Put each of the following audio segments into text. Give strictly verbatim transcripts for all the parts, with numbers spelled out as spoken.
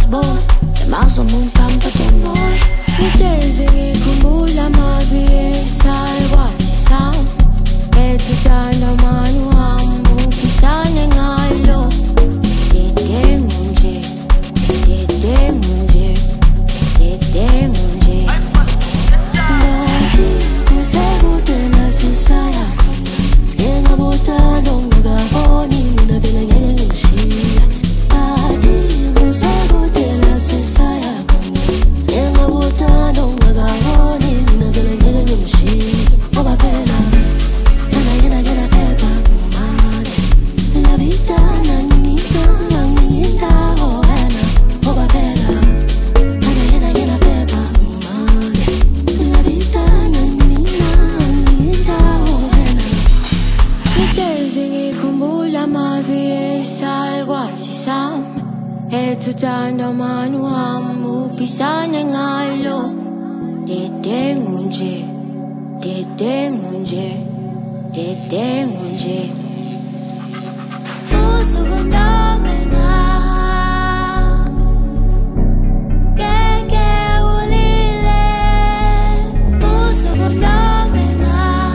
boy, maso muntamto temoy. Ngihlezi ngikhumbula amazwi esalwa sisam. Ethithanda mani uhamba uphikisane ngalo. Dedengu nje, dedengu nje, dedengu nje. Ngathi kusekude nasisaya khona. Engabuthanda ungakaboni mina vele ngeke ngishiya. Ngathi kusekude nasisaya khona. Engabuthanda ungakaboni mina vele ngeke ngishiya. Ngoba phela thana yena yena eba kumane. La vida nanina ngindawo wena. Ngoba phela thana yena yena eba kumane. La vida nanina ngindawo wena. Ngihlezi ngikhumbula amazwi esalwazi sami. Ethithanda mani uhamba uphikisane ngalo. Dedengu nje, dedengu nje, dedengu nje. Usuku nomena ngeke ulile. Usuku nomena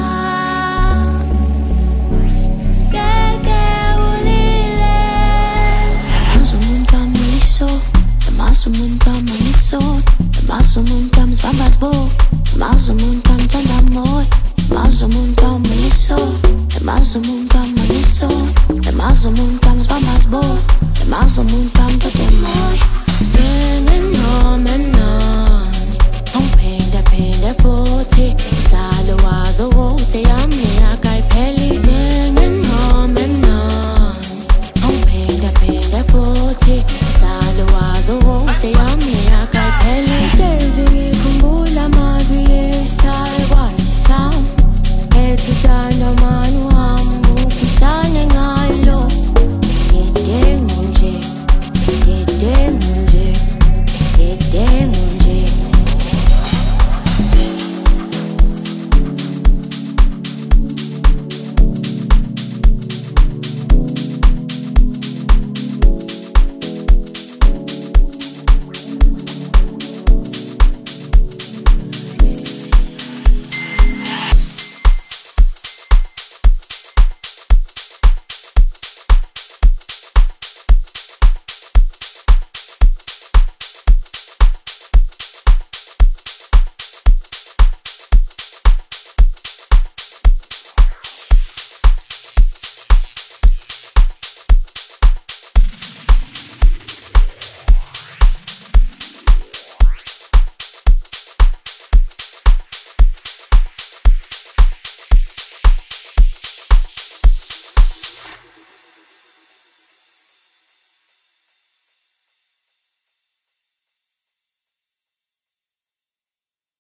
ngeke ulile. Maso muntam liso, maso muntam liso, maso muntam zbambas bo, maso muntam tanda moy, maso muntam liso, maso muntam liso, maso muntam zbambas bo, maso muntam tote moy. Jene no menani, on penda penda forte, salo wazo wote yami akai peli. Jene no menani, on penda penda forte, salo wazo wote yami akai peli. Ngihlezi ngikhumbula amazwi esalwazi sami. Ethithanda mani uhamba uphikisane ngalo. Dedengu nje, dedengu nje, dedengu